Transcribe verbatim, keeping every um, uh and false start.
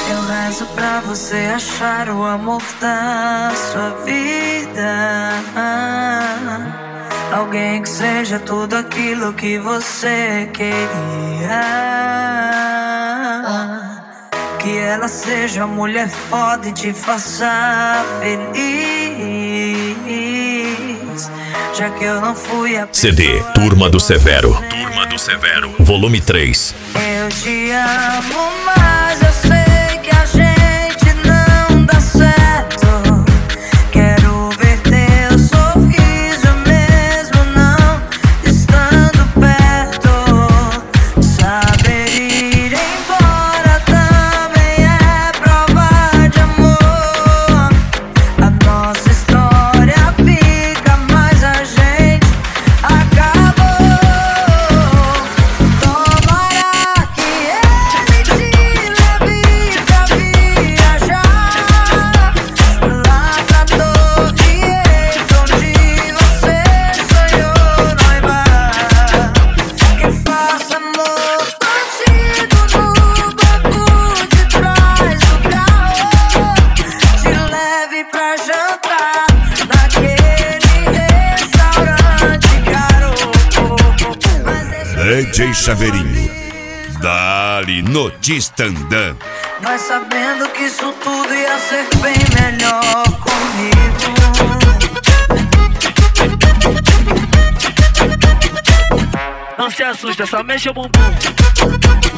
Eu rezo pra você achar o amor da sua vida. Alguém que seja tudo aquilo que você queria. Que ela seja uma mulher foda e te faça feliz. Já que eu não fui a C D Turma do Severo. Turma do Severo, volume três. Eu te amo, mas eu sei que a gente não dá certo. Quero ver teu sorriso mesmo não estando perto. Saber ir embora também é prova de amor. A nossa história fica, mas a gente acabou. Tomara que ele te leve pra viajar lá pra Torre Eiffel, onde você sonhou noivar. Que faça amor contigo no banco de trás do carro. Te leve pra jantar naquele restaurante caro. Mas deixa D J Chaveirinho, dali no Tistandã. Vai sabendo que isso tudo ia ser bem melhor comigo. Não se assusta, só mexe o bumbum.